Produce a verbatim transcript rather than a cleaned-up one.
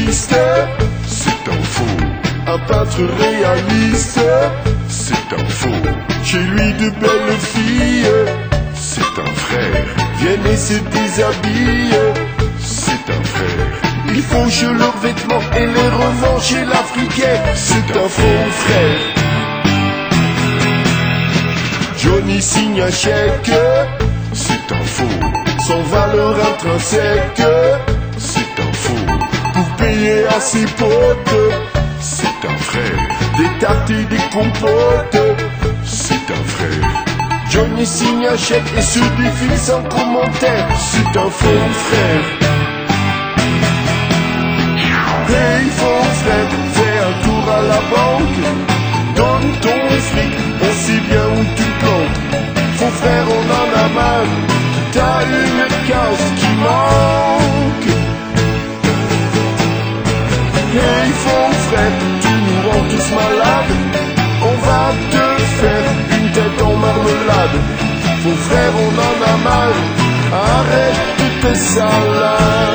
artiste, c'est un faux, un peintre réaliste, c'est un faux, chez lui de belles filles c'est un frère, viennent et se déshabillent. c'est un frère, Ils fauchent leurs vêtements et les revendent chez l'Africain. C'est un faux frère. Johnny signe un chèque c'est un faux, sans valeur intrinsèque c'est un faux, pour payer à ses potes c'est un frère, des tartes et des compotes. c'est un frère, Johnny signe un chèque et se défile sans commentaire. C'est un faux frère. Hey faux frère, fais un tour à la banque, donne ton fric, on sait bien où tu plantes. Faux frère, on en a marre, t'as une case qui manque. Hey faux frère, tu nous rends tous malades, on va te faire une tête en marmelade. Faux frère, on en a marre, arrête tes salades.